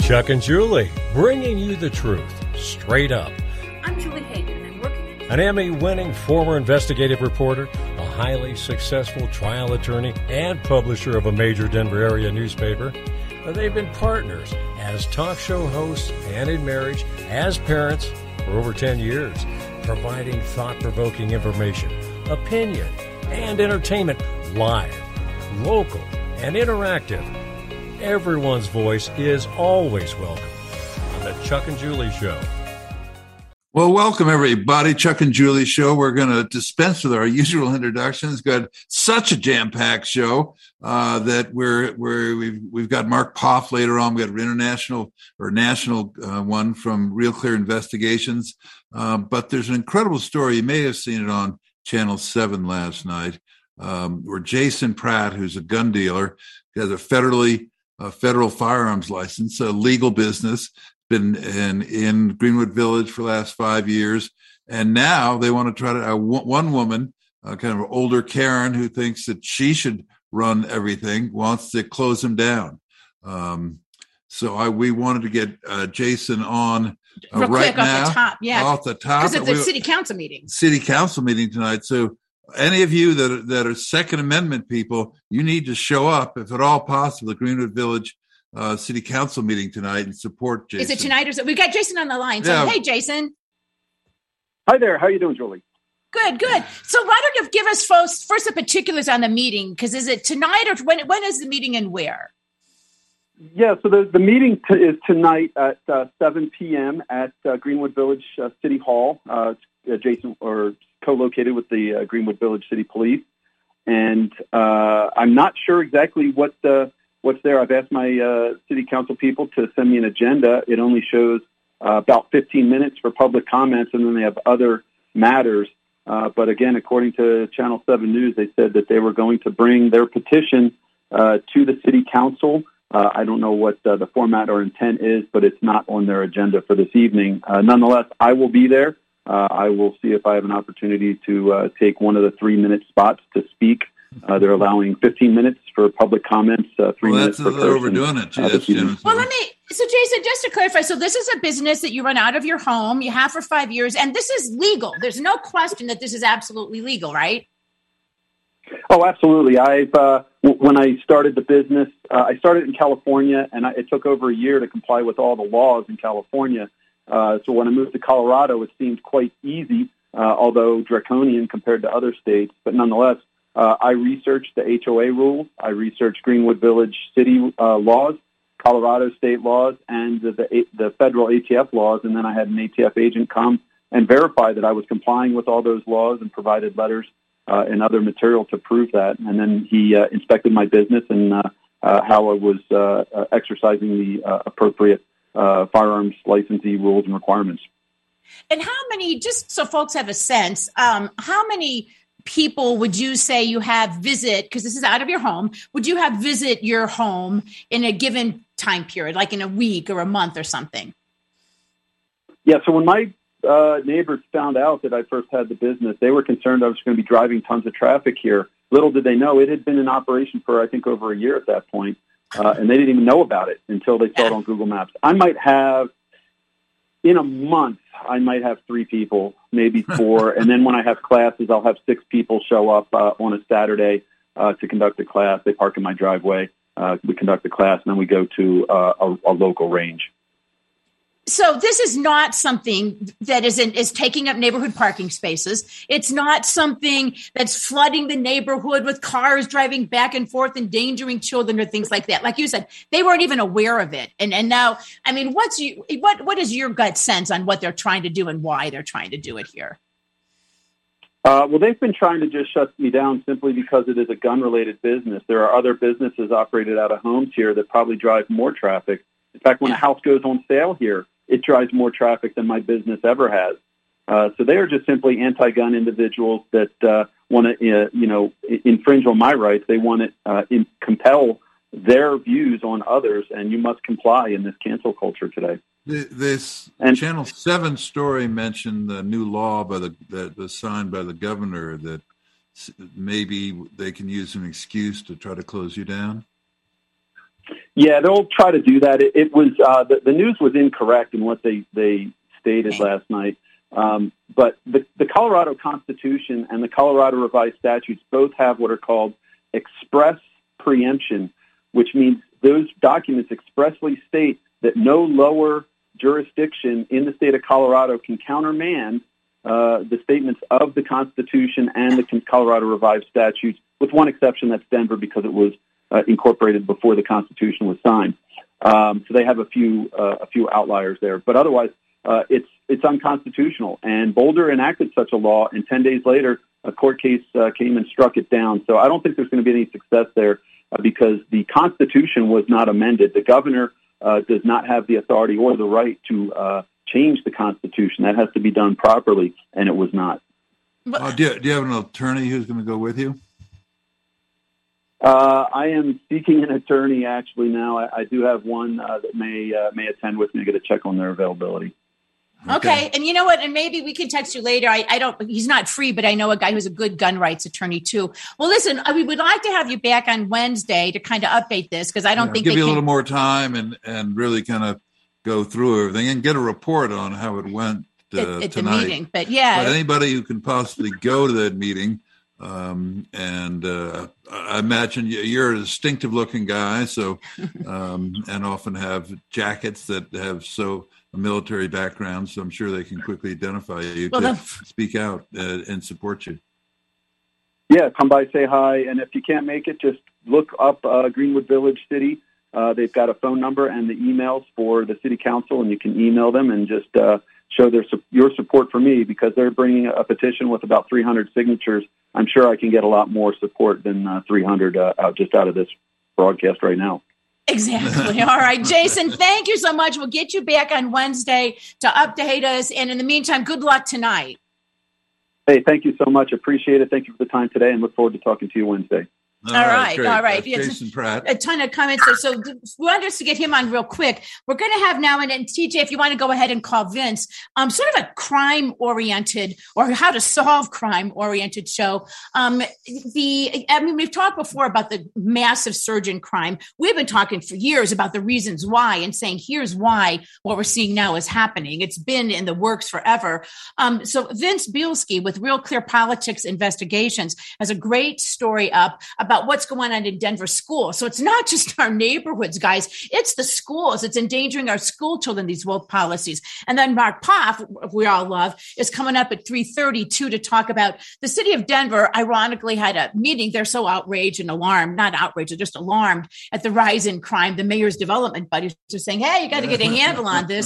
Chuck and Julie, bringing you the truth, straight up. I'm Julie Hayden, and I'm working at... An Emmy-winning former investigative reporter, a highly successful trial attorney, and publisher of a major Denver area newspaper. They've been partners as talk show hosts and in marriage, as parents, for over 10 years, providing thought-provoking information, opinion, and entertainment live, local, and interactive. Everyone's voice is always welcome on the Chuck and Julie Show. Well, welcome everybody. Chuck and Julie Show. We're going to dispense with our usual introductions. Got such a jam-packed show that we've got Mark Poff later on. We got an national one from Real Clear Investigations. But there's an incredible story. You may have seen it on Channel 7 last night, where Jason Pratt, who's a gun dealer, has a federal firearms license, a legal business, been in Greenwood Village for the last 5 years. And now they want to try to, one woman, kind of an older Karen who thinks that she should run everything, wants to close him down. So we wanted to get Jason on Real right quick now. Off the top, yeah. Off the top. Because it's a city council meeting. City council meeting tonight. So any of you that are Second Amendment people, you need to show up, if at all possible, at Greenwood Village City Council meeting tonight and support Jason. Is it tonight or is it? We've got Jason on the line. So, Yeah. Hey, Jason. Hi there. How you doing, Julie? Good. So why don't you give us first the particulars on the meeting? Because is it tonight or when is the meeting and where? Yeah, so the meeting is tonight at 7 p.m. at Greenwood Village City Hall, adjacent or co-located with the Greenwood Village City Police. And I'm not sure exactly what's there. I've asked my city council people to send me an agenda. It only shows about 15 minutes for public comments, and then they have other matters. But again, according to Channel 7 News, they said that they were going to bring their petition to the city council. I don't know what the format or intent is, but it's not on their agenda for this evening. Nonetheless, I will be there. I will see if I have an opportunity to take one of the 3-minute spots to speak. They're allowing 15 minutes for public comments, 3 minutes per person. They're overdoing it. That's generous. Well, so Jason, just to clarify, so this is a business that you run out of your home, you have for 5 years, and this is legal. There's no question that this is absolutely legal, right? Oh, absolutely. When I started the business, I started in California, and it took over a year to comply with all the laws in California. So when I moved to Colorado, it seemed quite easy, although draconian compared to other states. But nonetheless, I researched the HOA rules. I researched Greenwood Village city laws, Colorado state laws, and the federal ATF laws. And then I had an ATF agent come and verify that I was complying with all those laws and provided letters and other material to prove that. And then he inspected my business and how I was exercising the appropriate firearms licensee rules and requirements. And how many, just so folks have a sense, how many people would you say you have visit, because this is out of your home, would you have visit your home in a given time period, like in a week or a month or something? Yeah, so when my neighbors found out that I first had the business, they were concerned I was going to be driving tons of traffic here. Little did they know it had been in operation for, I think, over a year at that point, and they didn't even know about it until they saw it on Google Maps. I might have, in a month, I might have 3 people, maybe 4, and then when I have classes, I'll have 6 people show up on a Saturday to conduct a class. They park in my driveway, we conduct the class, and then we go to a local range. So this is not something that is taking up neighborhood parking spaces. It's not something that's flooding the neighborhood with cars driving back and forth, endangering children or things like that. Like you said, they weren't even aware of it. And now, I mean, what is your gut sense on what they're trying to do and why they're trying to do it here? Well, they've been trying to just shut me down simply because it is a gun-related business. There are other businesses operated out of homes here that probably drive more traffic. In fact, when a house goes on sale here, it drives more traffic than my business ever has. So they are just simply anti-gun individuals that want to, infringe on my rights. They want to compel their views on others, and you must comply in this cancel culture today. This Channel 7 story mentioned the new law that was signed by the governor that maybe they can use an excuse to try to close you down. Yeah, they'll try to do that. It was the news was incorrect in what they stated last night. But the Colorado Constitution and the Colorado Revised Statutes both have what are called express preemption, which means those documents expressly state that no lower jurisdiction in the state of Colorado can countermand the statements of the Constitution and the Colorado Revised Statutes, with one exception, that's Denver, because it was incorporated before the Constitution was signed. So they have a few outliers there, but otherwise, it's unconstitutional. And Boulder enacted such a law, and 10 days later, a court case came and struck it down. So I don't think there's going to be any success there because the Constitution was not amended. The governor does not have the authority or the right to change the Constitution. That has to be done properly, and it was not. Do you have an attorney who's going to go with you? I am seeking an attorney actually now. I do have one that may attend with me. I got to check on their availability. Okay. And you know what? And maybe we can text you later. He's not free, but I know a guy who's a good gun rights attorney too. Well, listen, we would like to have you back on Wednesday to kind of update this because I don't think give you a little more time and really kind of go through everything and get a report on how it went at tonight. The meeting. But yeah, but anybody who can possibly go to that meeting, and I imagine you're a distinctive looking guy, so and often have jackets that have a military background, so I'm sure they can quickly identify you to speak out and support you. Yeah, come by, say hi, and if you can't make it, just look up Greenwood Village City. They've got a phone number and the emails for the city council, and you can email them and just show your support for me because they're bringing a petition with about 300 signatures. I'm sure I can get a lot more support than 300 out of this broadcast right now. Exactly. All right, Jason, thank you so much. We'll get you back on Wednesday to update us. And in the meantime, good luck tonight. Hey, thank you so much. Appreciate it. Thank you for the time today and look forward to talking to you Wednesday. All right. Jason Pratt. A ton of comments there. So we want us to get him on real quick. We're going to have now, and TJ, if you want to go ahead and call Vince, sort of a crime-oriented or how to solve crime-oriented show. We've talked before about the massive surge in crime. We've been talking for years about the reasons why and saying, here's why what we're seeing now is happening. It's been in the works forever. So Vince Bielski with Real Clear Politics Investigations has a great story up about what's going on in Denver schools. So it's not just our neighborhoods, guys. It's the schools. It's endangering our school children, these woke policies. And then Mark Poff, we all love, is coming up at 3:32 to talk about the city of Denver, ironically, had a meeting. They're so outraged and alarmed, not outraged, they're just alarmed at the rise in crime. The mayor's development buddies are saying, hey, you got to get a handle on this.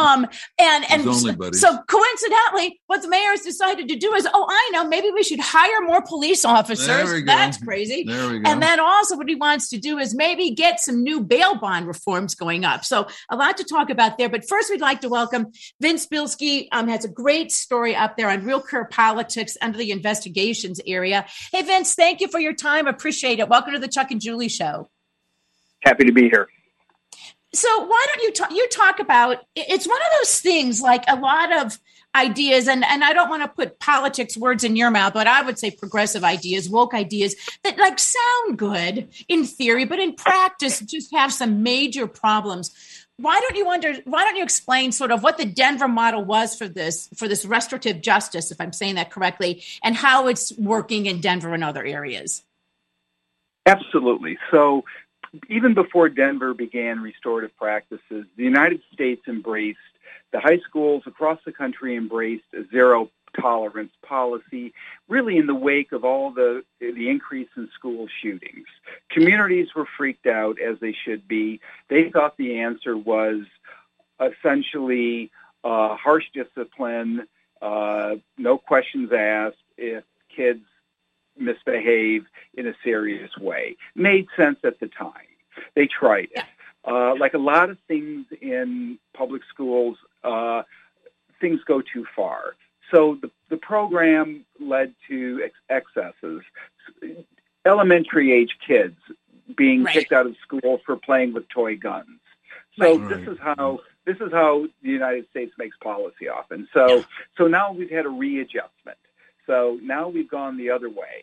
So coincidentally, what the mayor's decided to do is, I know, maybe we should hire more police officers. That's crazy. There we go. And then also what he wants to do is maybe get some new bail bond reforms going up. So a lot to talk about there. But first, we'd like to welcome Vince Bielski. Has a great story up there on Real Clear Politics under the investigations area. Hey, Vince, thank you for your time. Appreciate it. Welcome to the Chuck and Julie Show. Happy to be here. So why don't you talk about, it's one of those things like a lot of ideas, and I don't want to put politics words in your mouth, but I would say progressive ideas, woke ideas that like sound good in theory, but in practice just have some major problems. Why don't you explain sort of what the Denver model was for this restorative justice, if I'm saying that correctly, and how it's working in Denver and other areas? Absolutely. So even before Denver began restorative practices, the United States embraced, the high schools across the country embraced a zero tolerance policy, really in the wake of all the increase in school shootings. Communities were freaked out, as they should be. They thought the answer was essentially harsh discipline, no questions asked if kids misbehave in a serious way. Made sense at the time. They tried it. Like a lot of things in public schools, things go too far. So the program led to excesses. Elementary age kids being kicked out of school for playing with toy guns. So this is how the United States makes policy often. So now we've had a readjustment. So now we've gone the other way.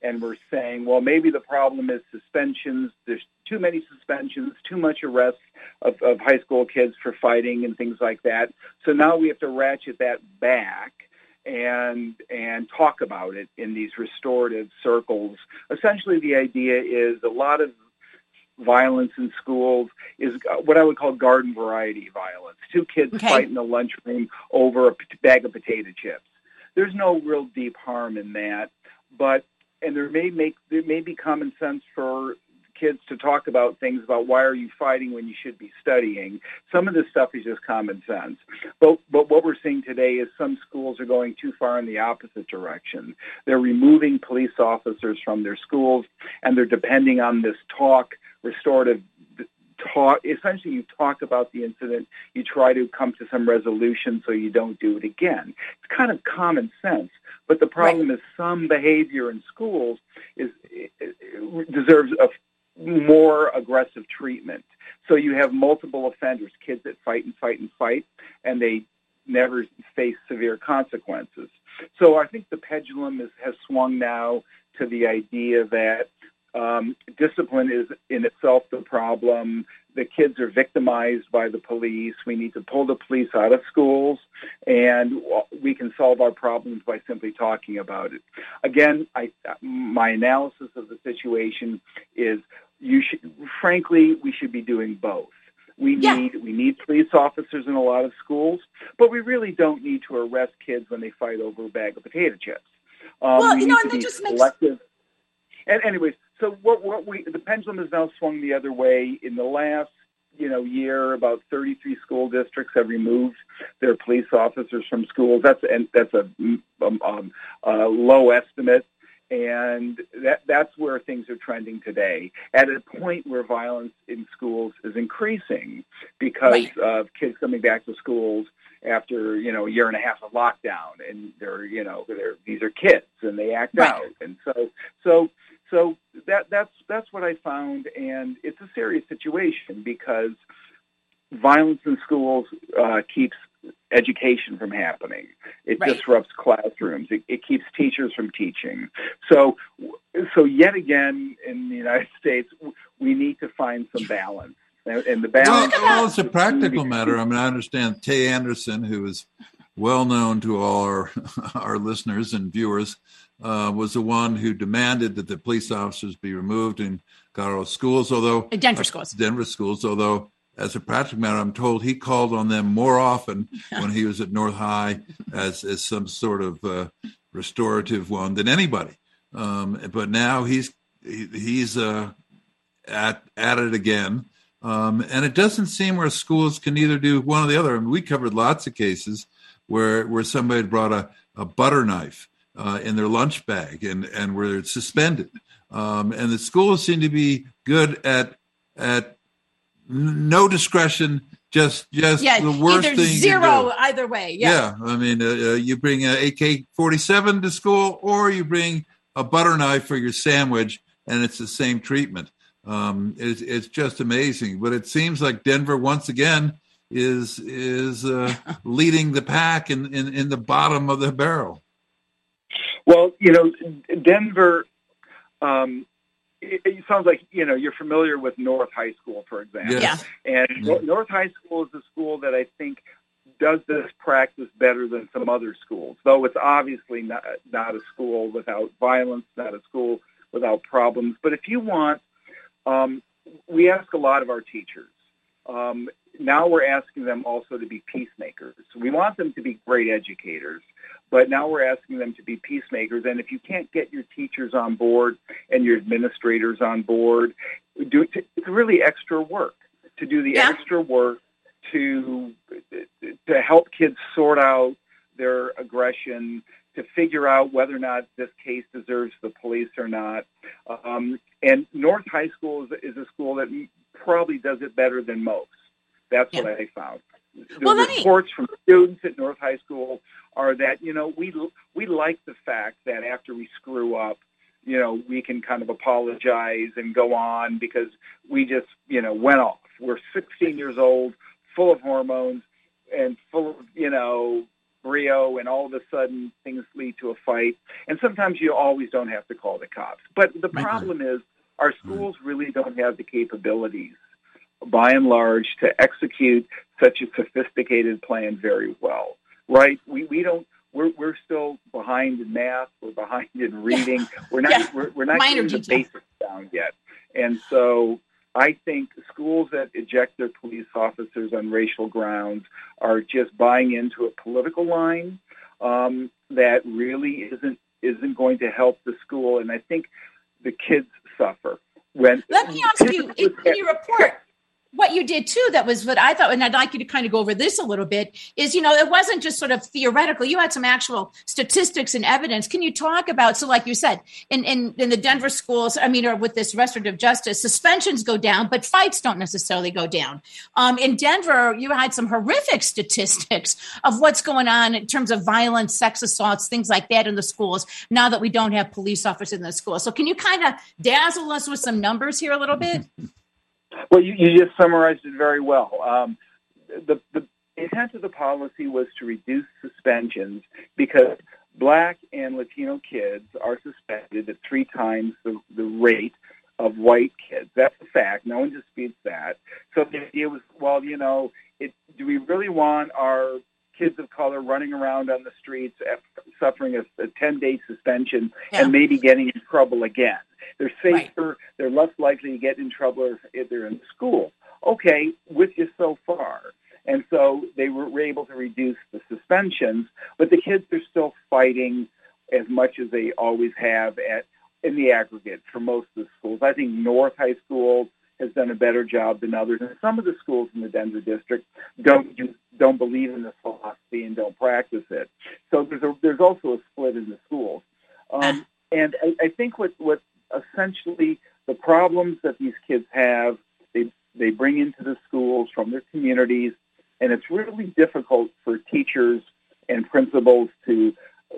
and we're saying, well, maybe the problem is suspensions. There's too many suspensions, too much arrests of high school kids for fighting and things like that. So now we have to ratchet that back and talk about it in these restorative circles. Essentially, the idea is a lot of violence in schools is what I would call garden variety violence. Two kids fight in the lunchroom over a bag of potato chips. There's no real deep harm in that, and there may be common sense for kids to talk about things about why are you fighting when you should be studying. Some of this stuff is just common sense. But what we're seeing today is some schools are going too far in the opposite direction. They're removing police officers from their schools, and they're depending on this restorative talk. Essentially, you talk about the incident, you try to come to some resolution so you don't do it again. It's kind of common sense. But the problem is some behavior in schools deserves a more aggressive treatment. So you have multiple offenders, kids that fight, and they never face severe consequences. So I think the pendulum has swung now to the idea that discipline is in itself the problem. The kids are victimized by the police. We need to pull the police out of schools, and we can solve our problems by simply talking about it. Again, my analysis of the situation is frankly, we should be doing both. We need police officers in a lot of schools, but we really don't need to arrest kids when they fight over a bag of potato chips. And that just makes... And anyways, so the pendulum has now swung the other way. In the last year, about 33 school districts have removed their police officers from schools. That's a low estimate, and that's where things are trending today. At a point where violence in schools is increasing because of kids coming back to schools after a year and a half of lockdown, and these are kids and they act out, and so that's what I found, and it's a serious situation because violence in schools keeps education from happening. It disrupts classrooms. It keeps teachers from teaching. So yet again, in the United States, we need to find some balance. And the balance. Well, it's a practical matter. I mean, I understand Tay Anderson, who is well known to all our listeners and viewers, was the one who demanded that the police officers be removed in Colorado schools, Denver schools, although as a practical matter, I'm told he called on them more often when he was at North High as some sort of restorative one than anybody. But now he's at it again. And it doesn't seem where schools can either do one or the other. I mean, we covered lots of cases where somebody brought a butter knife in their lunch bag and were suspended. And the schools seem to be good at no discretion, just the worst either thing. Zero, either way. Yeah. I mean, you bring an AK-47 to school, or you bring a butter knife for your sandwich, and it's the same treatment. It's just amazing. But it seems like Denver once again is leading the pack in the bottom of the barrel. Well, Denver. It sounds like you're familiar with North High School, for example. Yes. And North High School is a school that I think does this practice better than some other schools, though it's obviously not a school without violence, not a school without problems. But if you want, we ask a lot of our teachers. Now we're asking them also to be peacemakers. We want them to be great educators, but now we're asking them to be peacemakers. And if you can't get your teachers on board and your administrators on board, it's really extra work to do the extra work to help kids sort out their aggression, to figure out whether or not this case deserves the police or not. And North High School is a school that probably does it better than most. That's what I found. The reports from students at North High School are that, we like the fact that after we screw up, we can kind of apologize and go on because we just, went off. We're 16 years old, full of hormones and full of, brio, and all of a sudden things lead to a fight. And sometimes you always don't have to call the cops. But the problem is our schools really don't have the capabilities, by and large, to execute such a sophisticated plan very well, right? We don't. We're still behind in math. We're behind in reading. We're not getting the basics down yet. And so I think schools that eject their police officers on racial grounds are just buying into a political line that really isn't going to help the school. And I think the kids suffer. Let me ask you, in your report, what you did too, that was what I thought, and I'd like you to kind of go over this a little bit, is, it wasn't just sort of theoretical. You had some actual statistics and evidence. Can you talk about, so like you said, in the Denver schools, or with this restorative justice, suspensions go down, but fights don't necessarily go down. In Denver, you had some horrific statistics of what's going on in terms of violence, sex assaults, things like that in the schools, now that we don't have police officers in the schools. So can you kind of dazzle us with some numbers here a little bit? Well, you just summarized it very well. The intent of the policy was to reduce suspensions because Black and Latino kids are suspended at 3 times the rate of white kids. That's a fact. No one disputes that. So the idea was, do we really want our kids of color running around on the streets suffering a 10-day suspension and maybe getting in trouble again? They're safer. Right. They're less likely to get in trouble if they're in school. Okay, with you so far. And so they were able to reduce the suspensions, but the kids are still fighting as much as they always have in the aggregate for most of the schools. I think North High School has done a better job than others, and some of the schools in the Denver district don't believe in this philosophy and don't practice it. So there's also a split in the schools. And I think what essentially the problems that these kids have, they bring into the schools from their communities, and it's really difficult for teachers and principals to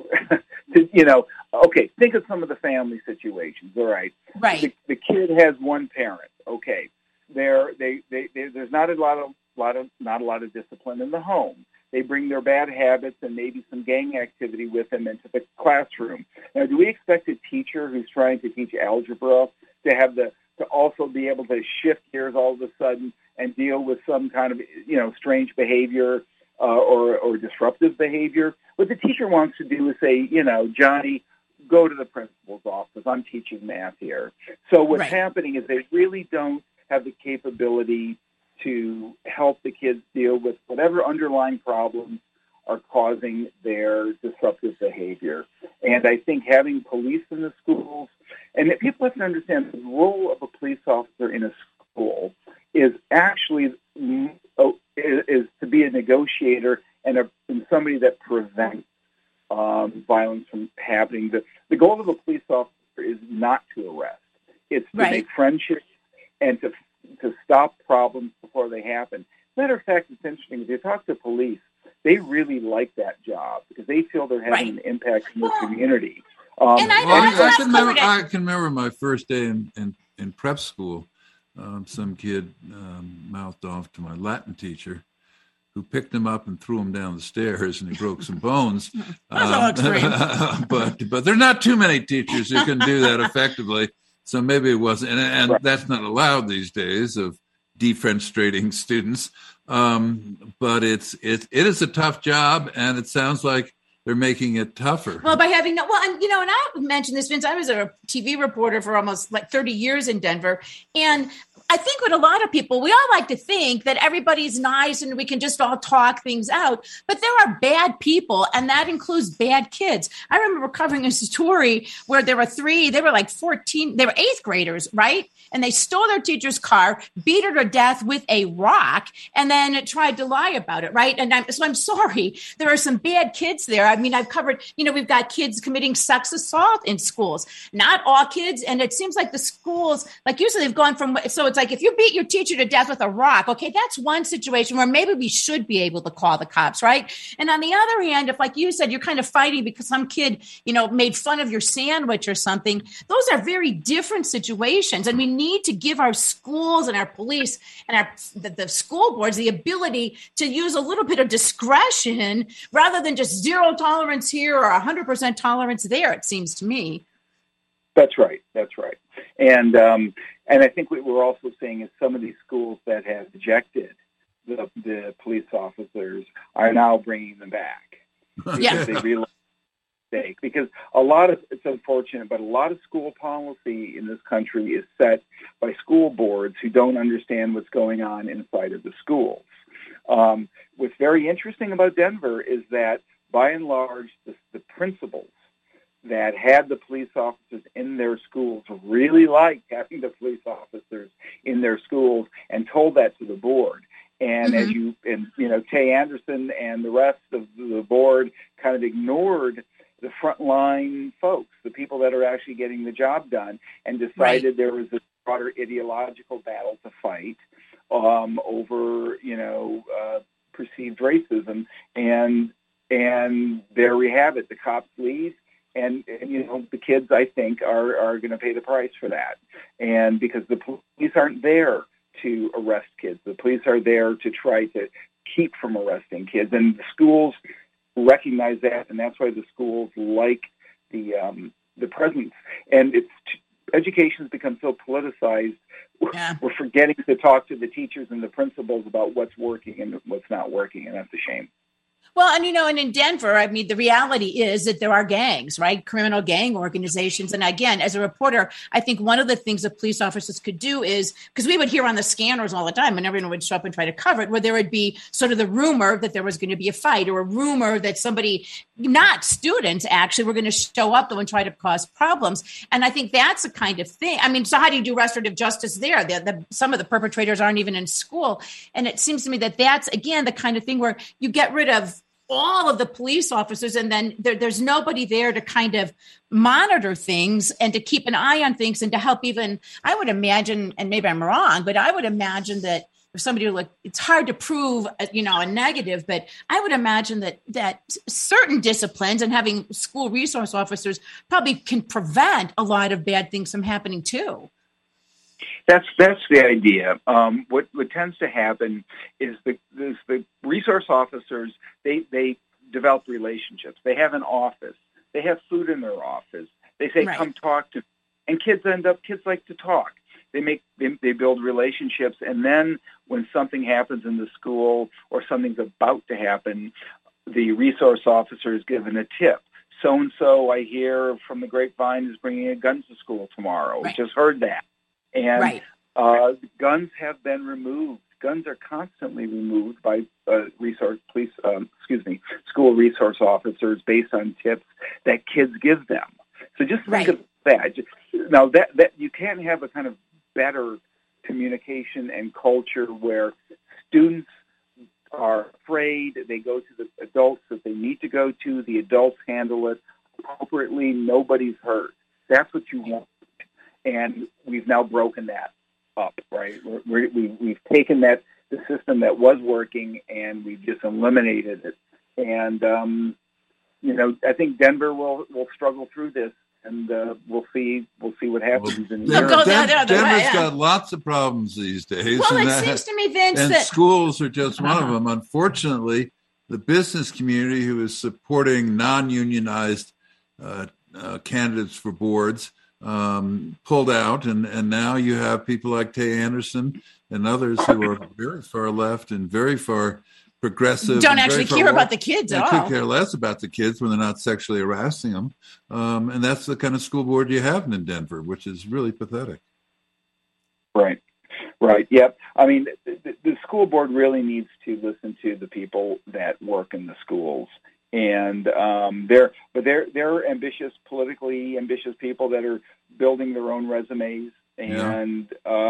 think of some of the family situations. All right. Right. The kid has one parent. Okay. There's not a lot of discipline in the home. They bring their bad habits and maybe some gang activity with them into the classroom. Now, do we expect a teacher who's trying to teach algebra to also be able to shift gears all of a sudden and deal with some kind of strange behavior or disruptive behavior? What the teacher wants to do is say, Johnny, go to the principal's office. I'm teaching math here. So what's happening is they really don't have the capability to help the kids deal with whatever underlying problems are causing their disruptive behavior. And I think having police in the schools, and people have to understand the role of a police officer in a school is actually is to be a negotiator and somebody that prevents violence from happening. The goal of a police officer is not to arrest. It's to make friendships and to stop problems before they happen. Matter of fact, it's interesting. If you talk to police, they really like that job because they feel they're having an impact in the community. I can remember my first day in prep school. Some kid mouthed off to my Latin teacher, who picked him up and threw him down the stairs, and he broke some bones. But there are not too many teachers who can do that effectively. So maybe it wasn't, and that's not allowed these days of defenestrating students. But it is a tough job, and it sounds like they're making it tougher. Well, by having and I mentioned this, Vince. I was a TV reporter for almost 30 years in Denver, and I think with a lot of people, we all like to think that everybody's nice and we can just all talk things out. But there are bad people, and that includes bad kids. I remember covering a story where there were 3, they were 14, they were 8th graders, right? And they stole their teacher's car, beat her to death with a rock, and then tried to lie about it, right? And I'm sorry. There are some bad kids there. I mean, I've covered, we've got kids committing sex assault in schools. Not all kids, and it seems like the schools, usually they've gone from, so it's like if you beat your teacher to death with a rock, okay, that's one situation where maybe we should be able to call the cops, right? And on the other hand, if, like you said, you're kind of fighting because some kid, made fun of your sandwich or something, those are very different situations. And we need to give our schools and our police and the school boards the ability to use a little bit of discretion rather than just zero tolerance here or 100% tolerance there, it seems to me. That's right. And I think what we're also seeing is some of these schools that have ejected the police officers are now bringing them back. Because they realize mistake. Because it's unfortunate, but a lot of school policy in this country is set by school boards who don't understand what's going on inside of the schools. What's very interesting about Denver is that, by and large, the principals that had the police officers in their schools really liked having the police officers in their schools and told that to the board. And Tay Anderson and the rest of the board kind of ignored the frontline folks, the people that are actually getting the job done, and decided there was this broader ideological battle to fight over, perceived racism. And there we have it. The cops leave. And the kids, I think, are going to pay the price for that. And because the police aren't there to arrest kids. The police are there to try to keep from arresting kids. And the schools recognize that, and that's why the schools like the presence. And education's become so politicized, we're forgetting to talk to the teachers and the principals about what's working and what's not working, and that's a shame. Well, and in Denver, I mean, the reality is that there are gangs, right? Criminal gang organizations. And again, as a reporter, I think one of the things that police officers could do is, because we would hear on the scanners all the time, and everyone would show up and try to cover it, where there would be sort of the rumor that there was going to be a fight, or a rumor that somebody, not students actually, were going to show up though and try to cause problems. And I think that's the kind of thing. I mean, so how do you do restorative justice there? Some of the perpetrators aren't even in school. And it seems to me that that's, again, the kind of thing where you get rid of all of the police officers, and then there's nobody there to kind of monitor things and to keep an eye on things and to help even, I would imagine, and maybe I'm wrong, but I would imagine that if somebody would look, it's hard to prove, a negative, but I would imagine that certain disciplines and having school resource officers probably can prevent a lot of bad things from happening too. That's the idea. What tends to happen is the resource officers, they develop relationships. They have an office. They have food in their office. They say, "Come talk to me." And kids like to talk. They build relationships, and then when something happens in the school or something's about to happen, the resource officer is given a tip. So and so, I hear from the grapevine, is bringing a gun to school tomorrow. We just heard that. And guns have been removed. Guns are constantly removed by school resource officers based on tips that kids give them. So just think of that. Now that you can't have a kind of better communication and culture where students are afraid. They go to the adults that they need to go to. The adults handle it appropriately. Nobody's hurt. That's what you want. And we've now broken that up, right? We've taken the system that was working, and we've just eliminated it. And I think Denver will struggle through this, and we'll see what happens. Denver's got lots of problems these days. Well, it seems to me, Vince, that schools are just one of them. Unfortunately, the business community, who is supporting non-unionized candidates for boards, pulled out, and now you have people like Tay Anderson and others who are very far left and very far progressive. Don't actually care about the kids at all. They could care less about the kids when they're not sexually harassing them. And that's the kind of school board you have in Denver, which is really pathetic. Right. Yep. I mean, the school board really needs to listen to the people that work in the schools. And they're ambitious, politically ambitious people that are building their own resumes, and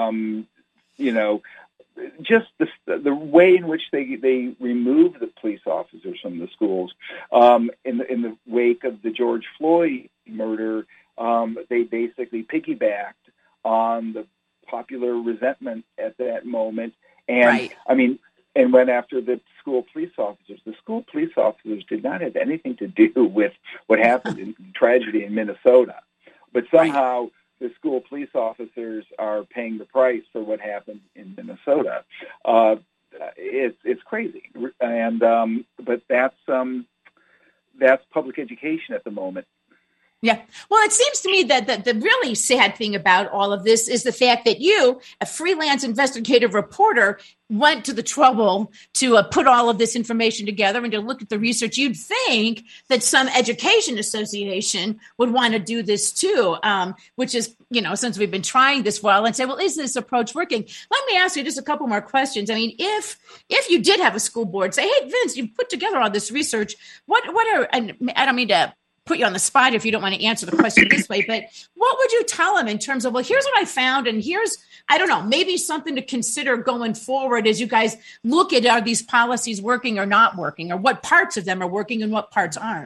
just the way in which they remove the police officers from the schools. In the wake of the George Floyd murder, they basically piggybacked on the popular resentment at that moment. And Right. I mean, and went after the school police officers. The school police officers did not have anything to do with what happened in tragedy in Minnesota. But somehow the school police officers are paying the price for what happened in Minnesota. It's crazy. And but that's public education at the moment. Yeah. Well, it seems to me that the really sad thing about all of this is the fact that you, a freelance investigative reporter, went to the trouble to put all of this information together and to look at the research. You'd think that some education association would want to do this too, which is, since we've been trying this for a while, and say, well, is this approach working? Let me ask you just a couple more questions. I mean, if you did have a school board say, hey, Vince, you put together all this research, what are, and I don't mean to put you on the spot if you don't want to answer the question this way, but what would you tell them in terms of, well, here's what I found, and here's, I don't know, maybe something to consider going forward as you guys look at, are these policies working or not working, or what parts of them are working and what parts aren't?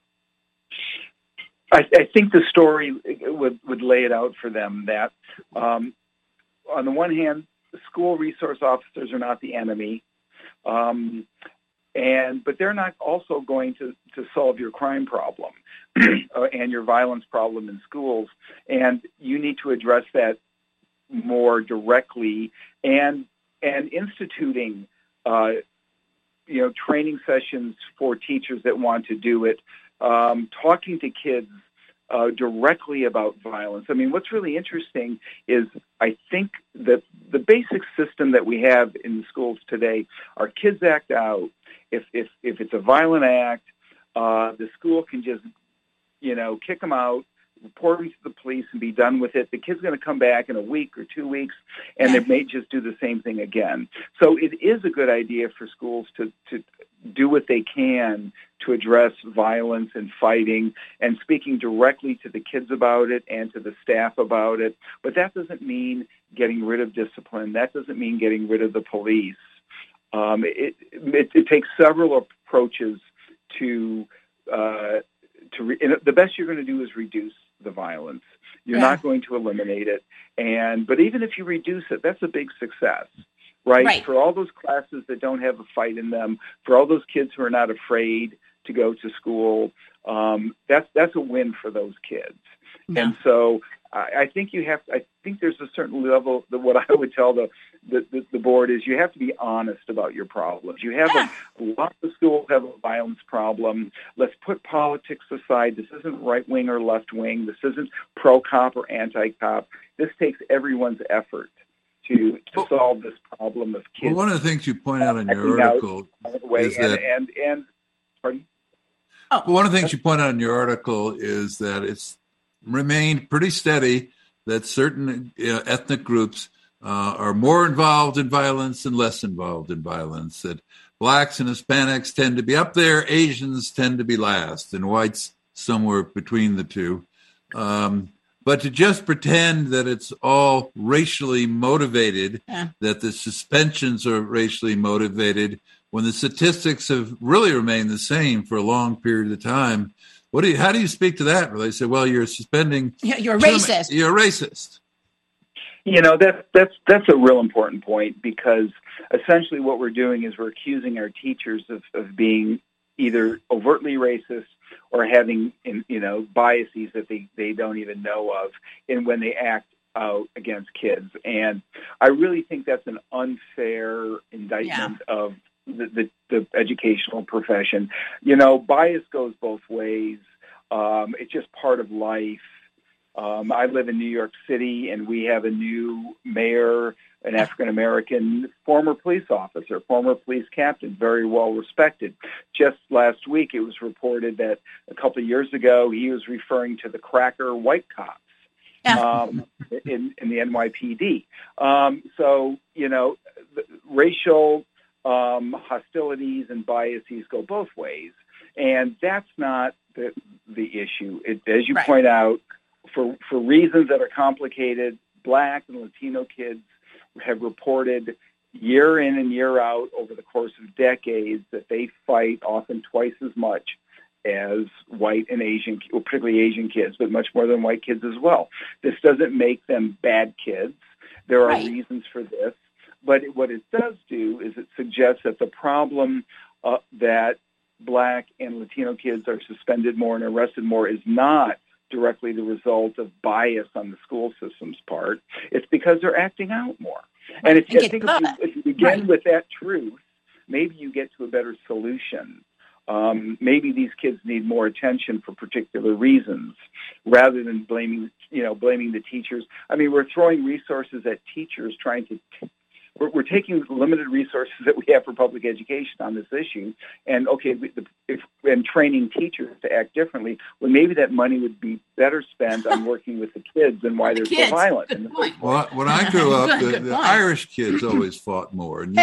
I think the story would lay it out for them that, on the one hand, school resource officers are not the enemy, but they're not also going to solve your crime problem and your violence problem in schools. And you need to address that more directly and instituting, training sessions for teachers that want to do it, talking to kids directly about violence. I mean, what's really interesting is I think that the basic system that we have in the schools today, our kids act out. If it's a violent act, the school can just, kick them out, report them to the police, and be done with it. The kid's going to come back in a week or 2 weeks, and they may just do the same thing again. So it is a good idea for schools to do what they can to address violence and fighting and speaking directly to the kids about it and to the staff about it. But that doesn't mean getting rid of discipline. That doesn't mean getting rid of the police. It takes several approaches to the best you're going to do is reduce the violence. You're not going to eliminate it. But even if you reduce it, that's a big success, right? For all those classes that don't have a fight in them, for all those kids who are not afraid to go to school, that's a win for those kids. Yeah. And so I think there's a certain level that what I would tell the board is you have to be honest about your problems. You have a lot of schools have a violence problem. Let's put politics aside. This isn't right wing or left wing. This isn't pro cop or anti cop. This takes everyone's effort to solve this problem of kids. Well, one of the things you point out in your article is that pardon? Well, one of the things you point out in your article is that it's remained pretty steady that certain ethnic groups are more involved in violence and less involved in violence, that blacks and Hispanics tend to be up there, Asians tend to be last, and whites somewhere between the two. But to just pretend that it's all racially motivated, that the suspensions are racially motivated, when the statistics have really remained the same for a long period of time, how do you speak to that? Where they say, well, you're suspending. You're racist. You're racist. That's a real important point, because essentially what we're doing is we're accusing our teachers of being either overtly racist or having biases that they don't even know of when they act out against kids. And I really think that's an unfair indictment of the educational profession. Bias goes both ways. It's just part of life. I live in New York City, and we have a new mayor, an African-American former police officer, former police captain, very well respected. Just last week, it was reported that a couple of years ago, he was referring to the cracker white cops in the NYPD. Racial hostilities and biases go both ways, and that's not the issue. As you point out, for reasons that are complicated, Black and Latino kids have reported year in and year out over the course of decades that they fight often twice as much as white and Asian, particularly Asian kids, but much more than white kids as well. This doesn't make them bad kids. There are Right. reasons for this. But what it does do is it suggests that the problem that Black and Latino kids are suspended more and arrested more is not directly the result of bias on the school system's part. It's because they're acting out more. And if you begin with that truth, maybe you get to a better solution. Maybe these kids need more attention for particular reasons, rather than blaming the teachers. I mean, we're throwing resources at teachers, we're taking the limited resources that we have for public education on this issue, and training teachers to act differently. Well, maybe that money would be better spent on working with the kids and why they're so violent. Well, when I grew up, the Irish kids always fought more, and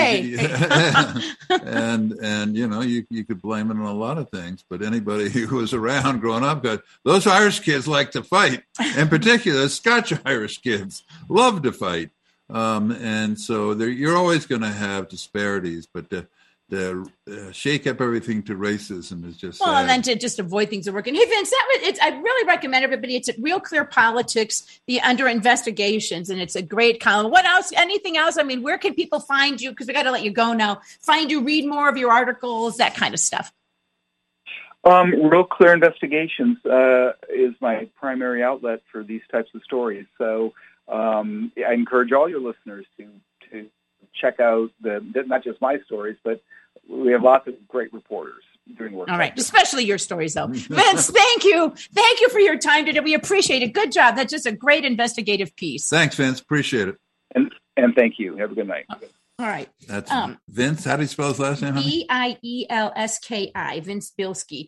and you could blame it on a lot of things. But anybody who was around growing up, those Irish kids like to fight. In particular, Scotch Irish kids love to fight. And so you're always going to have disparities, but to shake up everything to racism is just and then to just avoid things that working. Hey, Vince, I really recommend everybody. It's at Real Clear Politics, the Under Investigations, and it's a great column. What else? Anything else? I mean, where can people find you? Because we got to let you go now. Find you, read more of your articles, that kind of stuff. Real Clear Investigations is my primary outlet for these types of stories. So I encourage all your listeners to check out not just my stories, but we have lots of great reporters doing work. All right, especially your stories, though. Vince, thank you for your time today. We appreciate it. Good job. That's just a great investigative piece. Thanks, Vince. Appreciate it. And thank you. Have a good night. All right. That's Vince. How do you spell his last name? Bielski, Vince Bielski.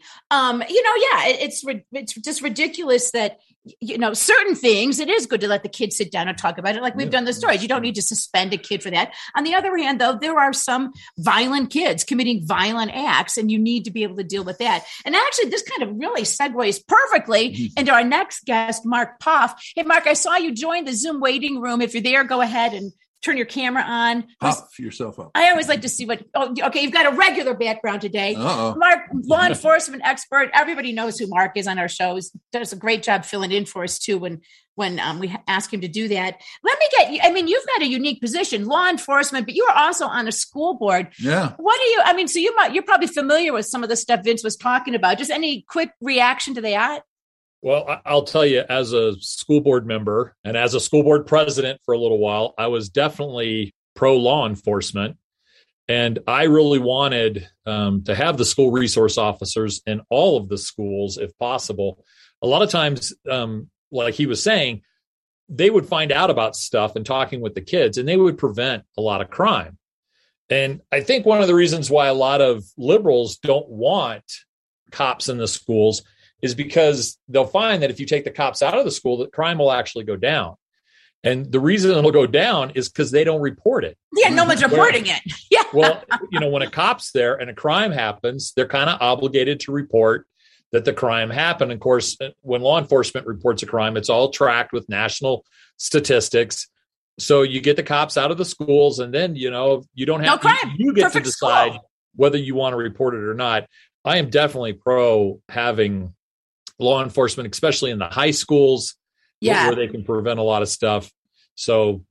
It's just ridiculous that, certain things, it is good to let the kids sit down and talk about it. Like we've done the stories. You don't need to suspend a kid for that. On the other hand, though, there are some violent kids committing violent acts, and you need to be able to deal with that. And actually, this kind of really segues perfectly into our next guest, Mark Poff. Hey, Mark, I saw you join the Zoom waiting room. If you're there, go ahead and turn your camera on. Pop yourself up. I always like to see okay, you've got a regular background today. Uh-oh. Mark, law enforcement expert. Everybody knows who Mark is on our shows. Does a great job filling in for us, too, when we ask him to do that. Let me get you. I mean, you've got a unique position, law enforcement, but you are also on a school board. Yeah. So you're probably familiar with some of the stuff Vince was talking about. Just any quick reaction to that? Well, I'll tell you, as a school board member and as a school board president for a little while, I was definitely pro law enforcement. And I really wanted to have the school resource officers in all of the schools, if possible. A lot of times, like he was saying, they would find out about stuff and talking with the kids, and they would prevent a lot of crime. And I think one of the reasons why a lot of liberals don't want cops in the schools is because they'll find that if you take the cops out of the school, that crime will actually go down. And the reason it'll go down is because they don't report it. Yeah, no one's reporting it. Yeah. Well, when a cop's there and a crime happens, they're kind of obligated to report that the crime happened. Of course, when law enforcement reports a crime, it's all tracked with national statistics. So you get the cops out of the schools, and then, you don't have you get to decide whether you want to report it or not. I am definitely pro having law enforcement, especially in the high schools, where they can prevent a lot of stuff. So,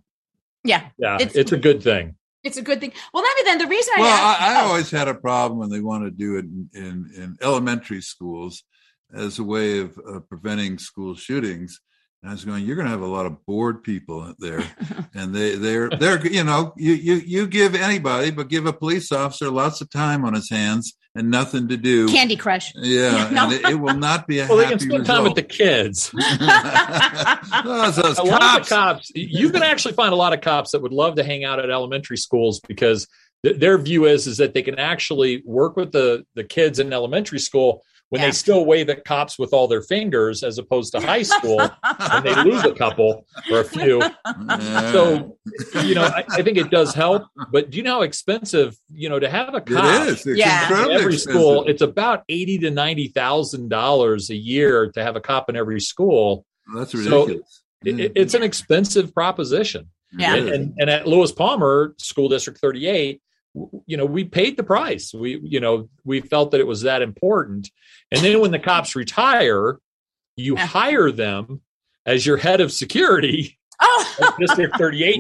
it's a good thing. It's a good thing. Well, the reason I always had a problem when they want to do it in elementary schools as a way of preventing school shootings. And I was going, you're going to have a lot of bored people there, and they're you give anybody, but give a police officer lots of time on his hands and nothing to do. Candy Crush. Yeah, no. And it will not be a happy result. Well, they can spend time with the kids. Those a lot of cops. You can actually find a lot of cops that would love to hang out at elementary schools because their view is that they can actually work with the kids in elementary school when they still wave at cops with all their fingers, as opposed to high school, and they lose a couple or a few. So, I think it does help. But do you know how expensive, to have a cop? It is. It's incredibly every expensive. school? It's about $80,000 to $90,000 a year to have a cop in every school. That's ridiculous. So it's an expensive proposition. Yeah. And at Lewis Palmer School District 38, we paid the price. We felt that it was that important. And then when the cops retire, you hire them as your head of security. Oh, District 38.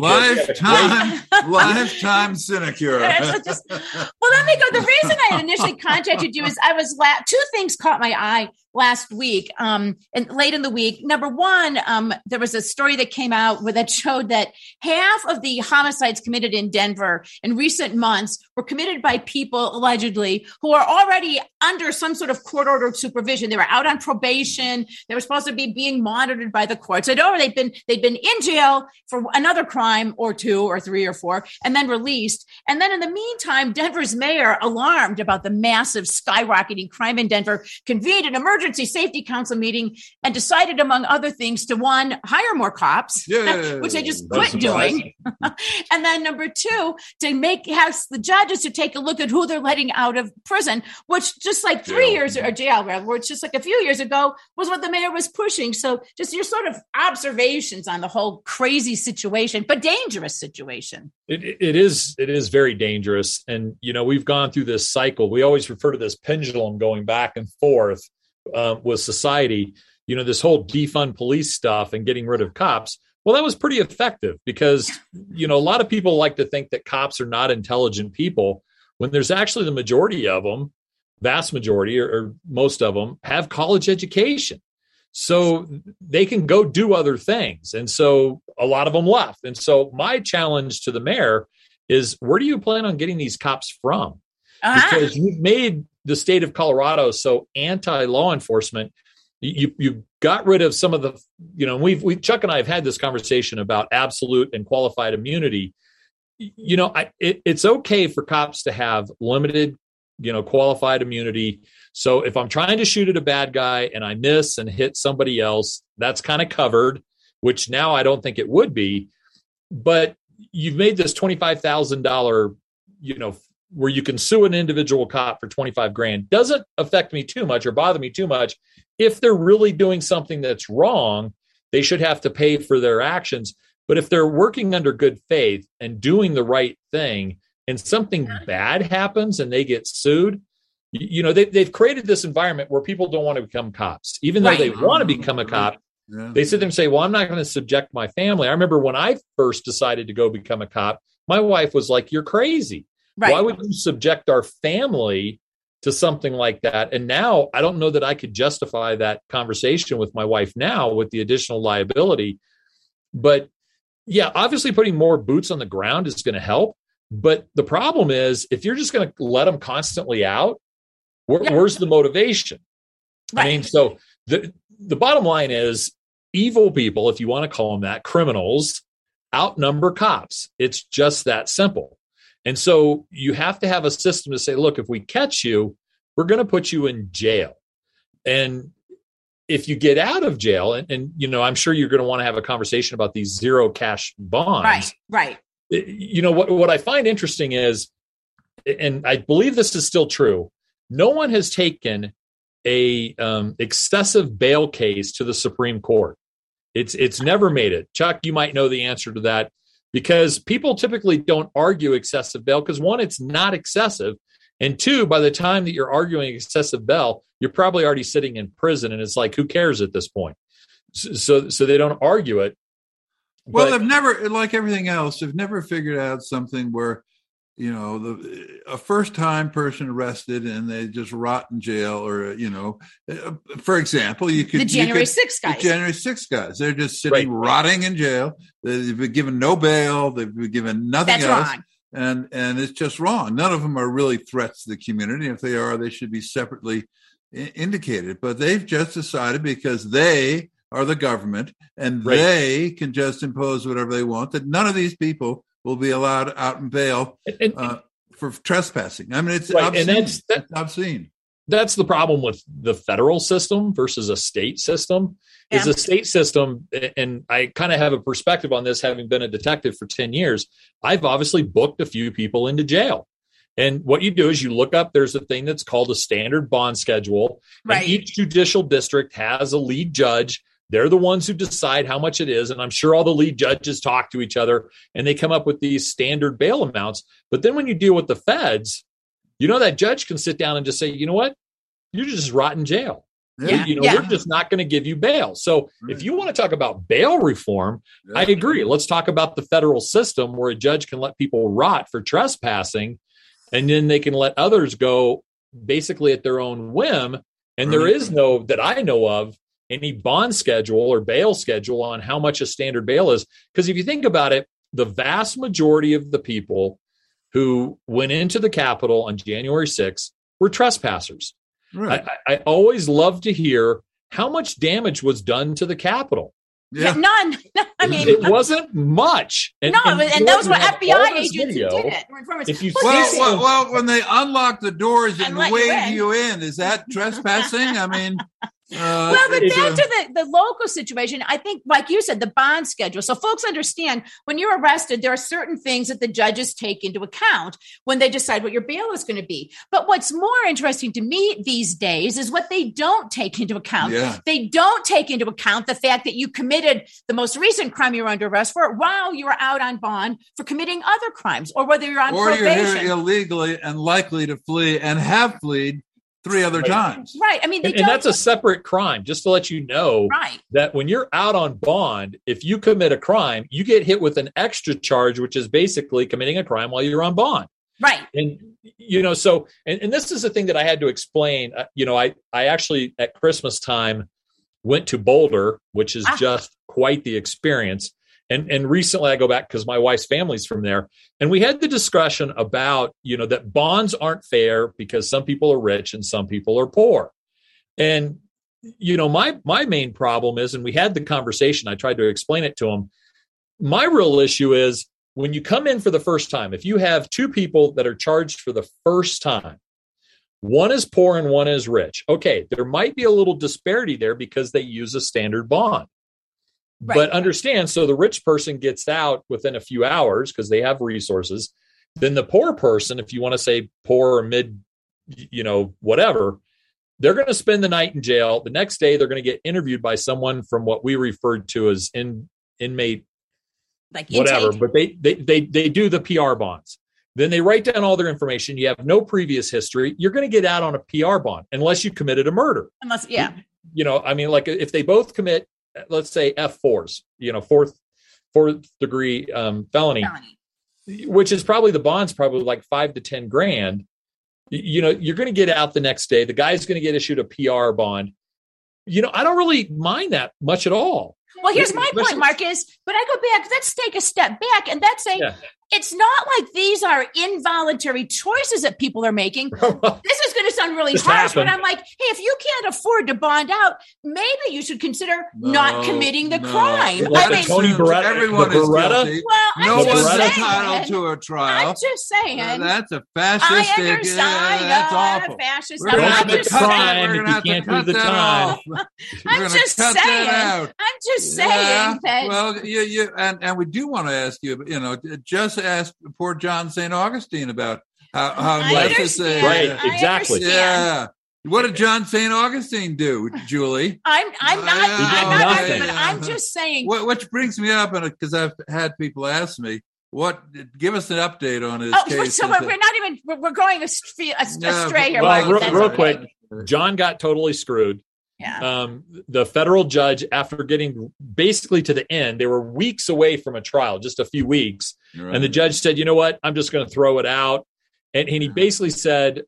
Lifetime sinecure. Well, let me go. The reason I initially contacted you is I was two things caught my eye last week, and late in the week. Number one, there was a story that came out that showed that half of the homicides committed in Denver in recent months were committed by people allegedly who are already under some sort of court-ordered supervision. They were out on probation. They were supposed to be being monitored by the courts. They'd been in jail for another crime or two or three or four, and then released. And then in the meantime, Denver's mayor, alarmed about the massive skyrocketing crime in Denver, convened an emergency safety council meeting and decided, among other things, to one, hire more cops, which they just quit doing. And then number two, to ask the judges to take a look at who they're letting out of prison, which just like 3 years or jail, where it's just like a few years ago was what the mayor was pushing. So just your sort of observations on the whole crazy situation, but dangerous situation. It is very dangerous. And, we've gone through this cycle. We always refer to this pendulum going back and forth with society. This whole defund police stuff and getting rid of cops. Well, that was pretty effective because, a lot of people like to think that cops are not intelligent people when there's actually the majority of them, vast majority or most of them have college education. So they can go do other things. And so a lot of them left. And so my challenge to the mayor is, where do you plan on getting these cops from? Because you've made the state of Colorado so anti-law enforcement. You got rid of some of the, Chuck and I have had this conversation about absolute and qualified immunity. It's okay for cops to have limited, qualified immunity. So if I'm trying to shoot at a bad guy and I miss and hit somebody else, that's kind of covered, which now I don't think it would be. But you've made this $25,000, where you can sue an individual cop for $25,000 doesn't affect me too much or bother me too much. If they're really doing something that's wrong, they should have to pay for their actions. But if they're working under good faith and doing the right thing and something bad happens and they get sued, they've created this environment where people don't want to become cops, even though they want to become a cop. Yeah. They sit there and say, well, I'm not going to subject my family. I remember when I first decided to go become a cop, my wife was like, you're crazy. Right. Why would you subject our family to something like that? And now I don't know that I could justify that conversation with my wife now with the additional liability. But yeah, obviously putting more boots on the ground is going to help. But the problem is, if you're just going to let them constantly out, where's the motivation? Right. I mean, so the bottom line is, evil people, if you want to call them that, criminals, outnumber cops. It's just that simple. And so you have to have a system to say, look, if we catch you, we're going to put you in jail. And if you get out of jail, and I'm sure you're going to want to have a conversation about these zero cash bonds. Right. What I find interesting is, and I believe this is still true, no one has taken a excessive bail case to the Supreme Court. It's never made it. Chuck, you might know the answer to that, because people typically don't argue excessive bail because, one, it's not excessive. And two, by the time that you're arguing excessive bail, you're probably already sitting in prison. And it's like, who cares at this point? So they don't argue it. Well, they've never, like everything else, they've never figured out something where, a first-time person arrested and they just rot in jail, or, for example, the January 6th guys. The January 6th guys. They're just sitting rotting in jail. They've been given no bail. They've been given nothing else. Wrong. And it's just wrong. None of them are really threats to the community. If they are, they should be separately indicated. But they've just decided, because they are the government and they can just impose whatever they want, that none of these people will be allowed out in bail for trespassing. I mean, it's obscene. And it's obscene. That's the problem with the federal system versus a state system. Is a state system, and I kind of have a perspective on this, having been a detective for 10 years. I've obviously booked a few people into jail. And what you do is you look up, there's a thing that's called a standard bond schedule. Right. And each judicial district has a lead judge. They're the ones who decide how much it is. And I'm sure all the lead judges talk to each other and they come up with these standard bail amounts. But then when you deal with the feds, that judge can sit down and just say, you know what? You're just rot in jail. Yeah. We're just not going to give you bail. So if you want to talk about bail reform, I agree. Let's talk about the federal system where a judge can let people rot for trespassing, and then they can let others go basically at their own whim. And there is no, that I know of, any bond schedule or bail schedule on how much a standard bail is. Because if you think about it, the vast majority of the people who went into the Capitol on January 6th were trespassers. Right. I always love to hear how much damage was done to the Capitol. Yeah. None. I mean, it wasn't much. And those were FBI agents who did it. Well, when they unlock the doors and wave you in, is that trespassing? I mean... but back to the local situation, I think, like you said, the bond schedule. So folks understand when you're arrested, there are certain things that the judges take into account when they decide what your bail is going to be. But what's more interesting to me these days is what they don't take into account. Yeah. They don't take into account the fact that you committed the most recent crime you were under arrest for while you were out on bond for committing other crimes, or whether you're on probation. Or you're here illegally and likely to flee and have fled 3 other times. Right. I mean, and that's a separate crime, just to let you know that when you're out on bond, if you commit a crime, you get hit with an extra charge, which is basically committing a crime while you're on bond. Right. And, so, and this is the thing that I had to explain. I actually at Christmas time went to Boulder, which is just quite the experience. And recently I go back because my wife's family's from there. And we had the discussion about, that bonds aren't fair because some people are rich and some people are poor. And, my main problem is, and we had the conversation, I tried to explain it to him. My real issue is when you come in for the first time, if you have 2 people that are charged for the first time, one is poor and one is rich. Okay, there might be a little disparity there because they use a standard bond. Right. But understand, so the rich person gets out within a few hours because they have resources. Then the poor person, if you want to say poor or mid, whatever, they're going to spend the night in jail. The next day, they're going to get interviewed by someone from what we referred to as inmate, like whatever. intake. But they do the PR bonds. Then they write down all their information. You have no previous history. You're going to get out on a PR bond unless you committed a murder. Like if they both commit, let's say F4s, fourth degree felony, which is probably the bond's probably like $5 to $10,000. You're going to get out the next day. The guy's going to get issued a PR bond. I don't really mind that much at all. Well, here's my point, Marcus. But I go back, let's take a step back. And that's saying it's not like these are involuntary choices that people are making. This is going to sound really harsh, but I'm like, hey, if you can't afford to bond out, maybe you should consider not committing the crime. Tony Beretta, everyone is guilty. Well, no one's entitled to a trial. I'm just saying. That's a fascist. I understand. That's awful. Fascist. I'm just saying. If you can't do the time. I'm just saying. I'm just saying that. Well, you and we do want to ask you, just ask poor John St. Augustine about how let's say right, exactly. Yeah. What did John St. Augustine do, Julie? I'm not arguing, but I'm just saying. Which brings me up, because I've had people ask me, give us an update on his case. So we're going astray here. Well, real quick, John got totally screwed. Yeah. The federal judge, after getting basically to the end, they were weeks away from a trial, just a few weeks. Right. And the judge said, you know what, I'm just going to throw it out. And he basically said,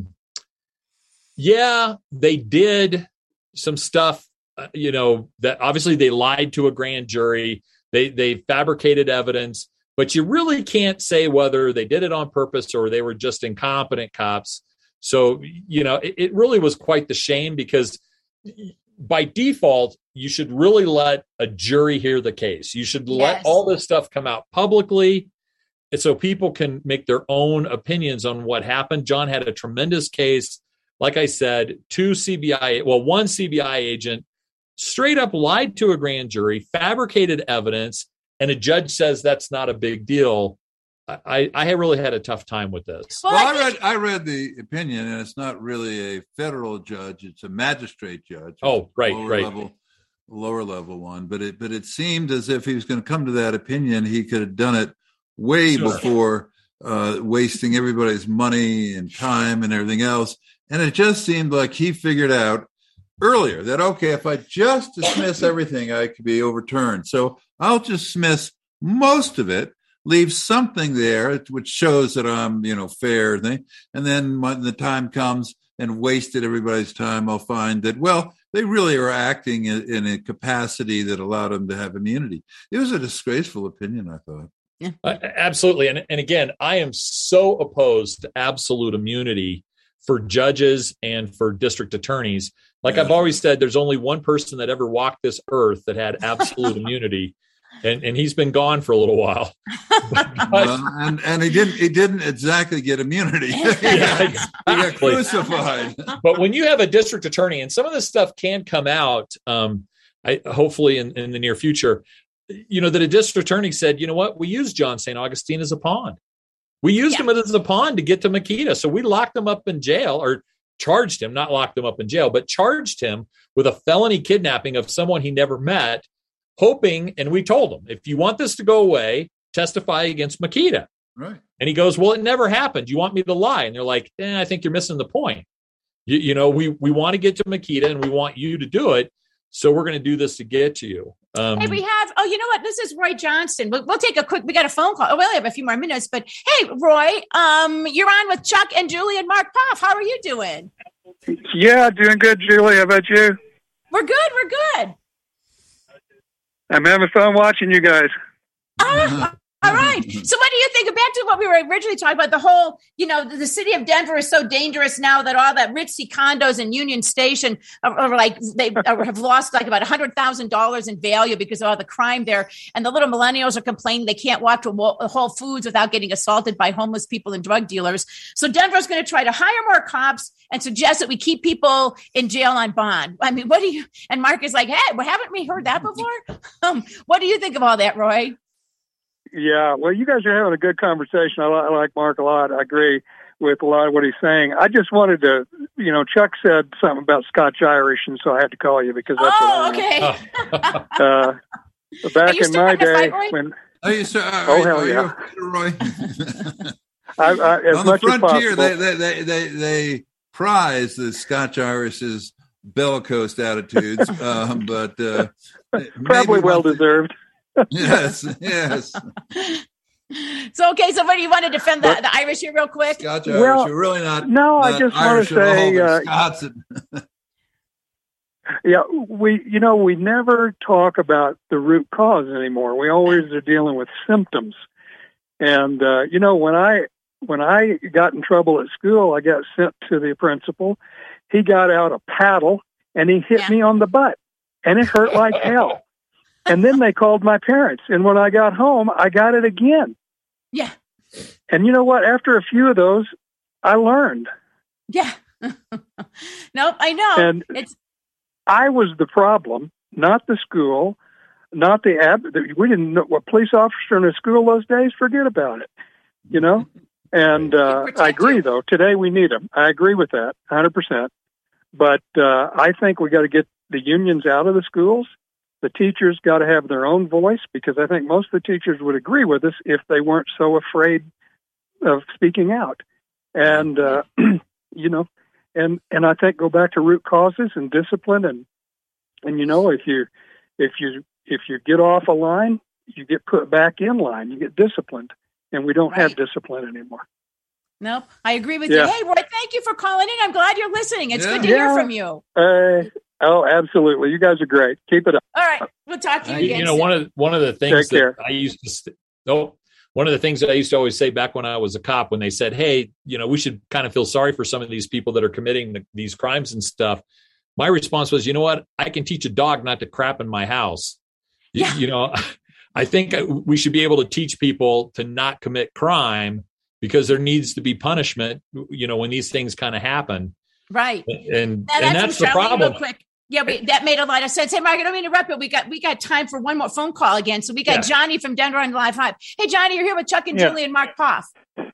they did some stuff, that obviously they lied to a grand jury. They fabricated evidence, but you really can't say whether they did it on purpose or they were just incompetent cops. So, it really was quite the shame because by default, you should really let a jury hear the case. You should let all this stuff come out publicly so people can make their own opinions on what happened. John had a tremendous case. Like I said, one CBI agent straight up lied to a grand jury, fabricated evidence, and a judge says that's not a big deal. I really had a tough time with this. Well, I read the opinion, and it's not really a federal judge; it's a magistrate judge. Oh, right. Lower level one. But it seemed as if he was going to come to that opinion. He could have done it way before wasting everybody's money and time and everything else. And it just seemed like he figured out earlier that, okay, if I just dismiss everything, I could be overturned. So I'll just dismiss most of it, leave something there which shows that I'm, fair. And then when the time comes and wasted everybody's time, I'll find that, well, they really are acting in a capacity that allowed them to have immunity. It was a disgraceful opinion, I thought. Yeah. Absolutely. And again, I am so opposed to absolute immunity for judges and for district attorneys. Like I've always said, there's only one person that ever walked this earth that had absolute immunity, and he's been gone for a little while. And he didn't exactly get immunity. He got crucified. But when you have a district attorney, and some of this stuff can come out, hopefully in the near future, that a district attorney said, you know what, we used John St. Augustine as a pawn. We used him as a pawn to get to Makita. So we locked him up in jail, or charged him, not locked him up in jail, but charged him with a felony kidnapping of someone he never met, hoping, and we told him, if you want this to go away, testify against Makita. Right. And he goes, well, it never happened. You want me to lie? And they're like, I think you're missing the point. We want to get to Makita, and we want you to do it. So we're going to do this to get to you. Hey, we have, you know what? This is Roy Johnston. We'll take we got a phone call. We only have a few more minutes, but hey, Roy, you're on with Chuck and Julie and Mark Poff. How are you doing? Yeah, doing good, Julie. How about you? We're good. I'm having fun watching you guys. All right. So what do you think? Back to what we were originally talking about, the whole, the city of Denver is so dangerous now that all that ritzy condos in Union Station have lost like about $100,000 in value because of all the crime there. And the little millennials are complaining they can't walk to Whole Foods without getting assaulted by homeless people and drug dealers. So Denver's going to try to hire more cops and suggest that we keep people in jail on bond. I mean, and Mark is like, hey, haven't we heard that before? What do you think of all that, Roy? Yeah, well, you guys are having a good conversation. I like Mark a lot. I agree with a lot of what he's saying. I just wanted to, Chuck said something about Scotch Irish, and so I had to call you because that's what I okay. Back in my day, when hell yeah, Roy. As on much the frontier, they prize the Scotch Irish's bellicose attitudes, but probably well deserved. Yes. So what do you want to defend the Irish here real quick? Scotch Irish, you're really not. No, not I just Irish want to say, Scots. Yeah, we never talk about the root cause anymore. We always are dealing with symptoms. And when I got in trouble at school, I got sent to the principal. He got out a paddle and he hit me on the butt, and it hurt like hell. And then they called my parents. And when I got home, I got it again. Yeah. And you know what? After a few of those, I learned. Yeah. Nope, I know. And I was the problem, not the school, not we didn't know what police officer in a school those days, forget about it, And I agree, though. Today we need them. I agree with that, 100%. But I think we got to get the unions out of the schools. The teachers got to have their own voice, because I think most of the teachers would agree with us if they weren't so afraid of speaking out. And, and I think go back to root causes and discipline. And if you get off a line, you get put back in line, you get disciplined, and we don't have discipline anymore. Nope. I agree with you. Hey, Roy, thank you for calling in. I'm glad you're listening. It's good to hear from you. Oh, absolutely. You guys are great. Keep it up. All right. We'll talk to you again. One of the things that I used to one of the things that I used to always say back when I was a cop, when they said, hey, we should kind of feel sorry for some of these people that are committing these crimes and stuff. My response was, you know what? I can teach a dog not to crap in my house. Yeah. I think we should be able to teach people to not commit crime, because there needs to be punishment, when these things kind of happen. Right. And that's the problem. Real quick. Yeah, that made a lot of sense. Hey, Mark, I don't mean to interrupt, but we got time for one more phone call again. So we got Johnny from Denver on Live Hive. Hey, Johnny, you're here with Chuck and Julie and Mark Poff.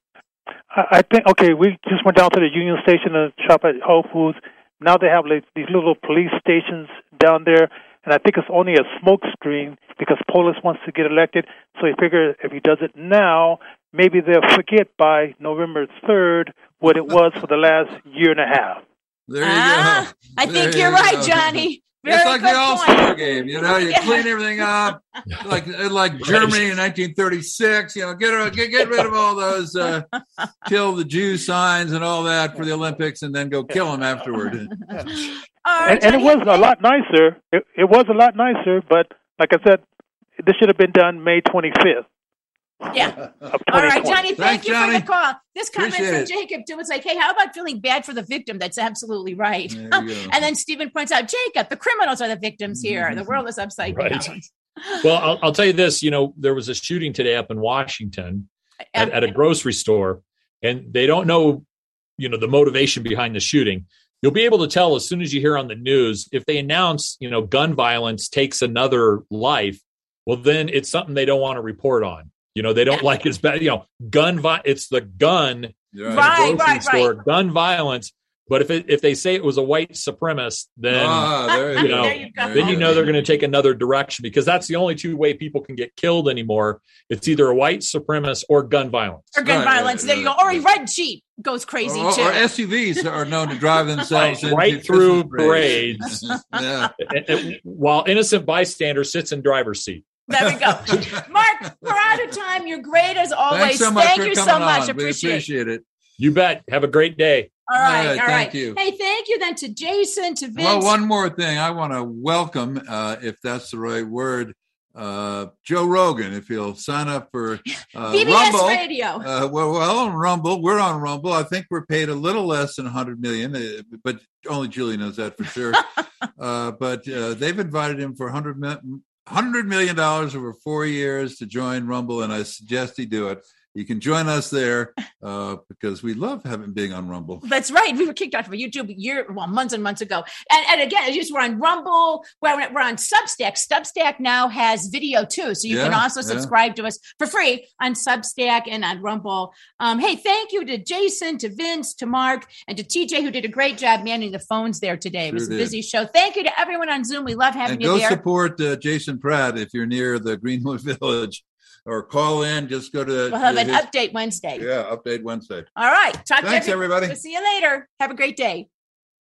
I think, we just went down to the Union Station to shop at Whole Foods. Now they have these little police stations down there, and I think it's only a smoke screen because Polis wants to get elected. So he figure if he does it now, maybe they'll forget by November 3rd what it was for the last year and a half. There you go. I think you're right, Johnny. It's like the All-Star game, you clean everything up, like Germany in 1936. Get rid of all those kill the Jew signs and all that for the Olympics, and then go kill them afterward. And it was a lot nicer. It was a lot nicer, but like I said, this should have been done May 25th. Yeah. All right, Johnny, thank you for the call. This comment Appreciate from Jacob, too, was like, hey, how about feeling bad for the victim? That's absolutely right. And then Stephen points out, Jacob, the criminals are the victims here. The world is upside down. Well, I'll tell you this, there was a shooting today up in Washington at a grocery store, and they don't know, the motivation behind the shooting. You'll be able to tell as soon as you hear on the news, if they announce, gun violence takes another life, well, then it's something they don't want to report on. They don't like it's bad. It's the gun, right. store, gun violence. But if they say it was a white supremacist, then there you go. Then they're going to take another direction, because that's the only two way people can get killed anymore. It's either a white supremacist or gun violence. Or gun violence. There you go. Or a red Jeep goes crazy too. Or SUVs are known to drive themselves right through parades. While innocent bystander sits in driver's seat. There we go. Mark, we're out of time. You're great as always. Thanks so much Thank you so much. We appreciate it. You bet. Have a great day. All right. Thank you. Hey, thank you then to Jason, to Vince. Well, one more thing. I want to welcome, if that's the right word, Joe Rogan, if he'll sign up for BBS Rumble. Radio. Well, on Rumble. We're on Rumble. I think we're paid a little less than $100 million, but only Julie knows that for sure. But they've invited him for $100 million over 4 years to join Rumble, and I suggest he do it. You can join us there because we love being on Rumble. That's right. We were kicked off of YouTube months and months ago. And again, we're on Rumble. We're on Substack. Substack now has video too, so you can also subscribe to us for free on Substack and on Rumble. Hey, thank you to Jason, to Vince, to Mark, and to TJ, who did a great job manning the phones there today. It was a busy show. Thank you to everyone on Zoom. We love having you there. Go support Jason Pratt if you're near the Greenwood Village. Or call in, just go to... We'll have an Update Wednesday. Yeah, Update Wednesday. All right. Thanks, everybody. We'll see you later. Have a great day.